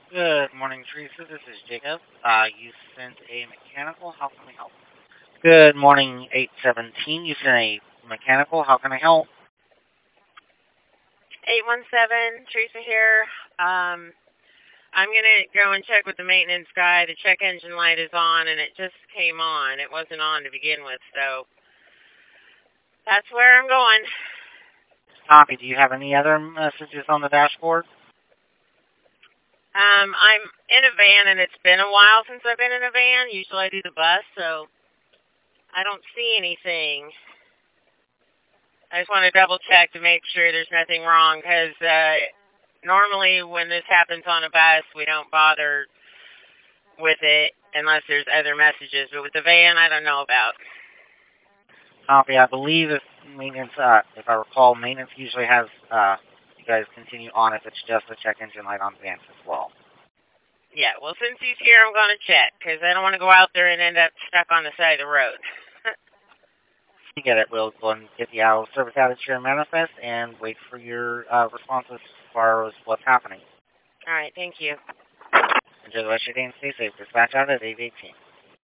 Good morning, Teresa. This is Jacob. You sent a mechanical. How can we help? Good morning, 817. You sent a mechanical. How can I help? 817, Teresa here. I'm going to go and check with the maintenance guy. The check engine light is on, and it just came on. It wasn't on to begin with, so that's where I'm going. Copy. Do you have any other messages on the dashboard? I'm in a van, and it's been a while since I've been in a van. Usually I do the bus, so I don't see anything. I just want to double check to make sure there's nothing wrong, because normally when this happens on a bus, we don't bother with it unless there's other messages. But with the van, I don't know about. Copy. I believe if maintenance, if I recall, maintenance usually has you guys continue on if it's just the check engine light on vans as well. Yeah, well, since he's here, I'm going to check, because I don't want to go out there and end up stuck on the side of the road. You get it. We'll go and get the out service outage here manifest and wait for your responses as far as what's happening. All right, thank you. Enjoy the rest of your day and stay safe. Dispatch out at 818.